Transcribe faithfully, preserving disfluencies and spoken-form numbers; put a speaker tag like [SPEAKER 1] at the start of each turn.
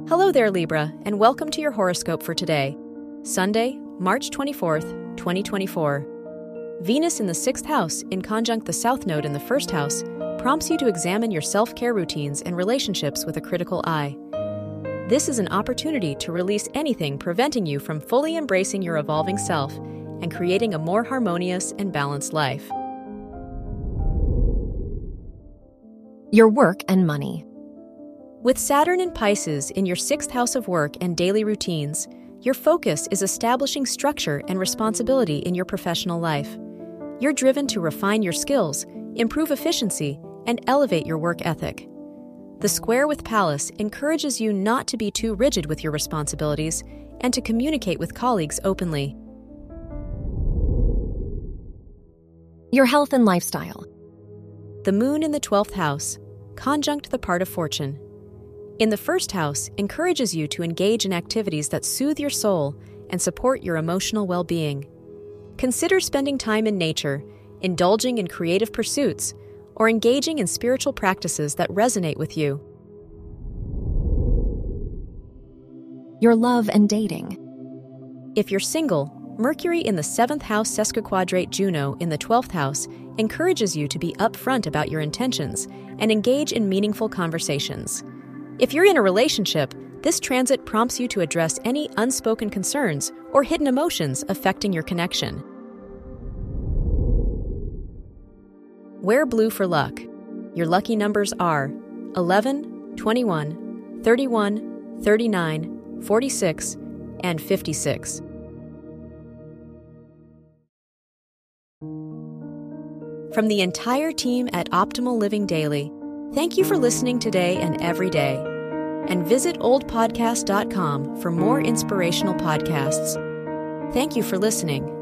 [SPEAKER 1] Hello there, Libra, and welcome to your horoscope for today, Sunday, March twenty-fourth, twenty twenty-four. Venus in the sixth house, in conjunct the South Node in the first house, prompts you to examine your self-care routines and relationships with a critical eye. This is an opportunity to release anything preventing you from fully embracing your evolving self and creating a more harmonious and balanced life.
[SPEAKER 2] Your work and money.
[SPEAKER 1] With Saturn in Pisces in your sixth house of work and daily routines, your focus is establishing structure and responsibility in your professional life. You're driven to refine your skills, improve efficiency, and elevate your work ethic. The square with Pallas encourages you not to be too rigid with your responsibilities and to communicate with colleagues openly.
[SPEAKER 2] Your health and lifestyle.
[SPEAKER 1] The moon in the twelfth house, conjunct the part of fortune. In the first house, encourages you to engage in activities that soothe your soul and support your emotional well-being. Consider spending time in nature, indulging in creative pursuits, or engaging in spiritual practices that resonate with you.
[SPEAKER 2] Your love and dating.
[SPEAKER 1] If you're single, Mercury in the seventh house sesquiquadrate Juno in the twelfth house encourages you to be upfront about your intentions and engage in meaningful conversations. If you're in a relationship, this transit prompts you to address any unspoken concerns or hidden emotions affecting your connection. Wear blue for luck. Your lucky numbers are eleven, twenty-one, thirty-one, thirty-nine, forty-six, and fifty-six. From the entire team at Optimal Living Daily, thank you for listening today and every day. And visit old podcast dot com for more inspirational podcasts. Thank you for listening.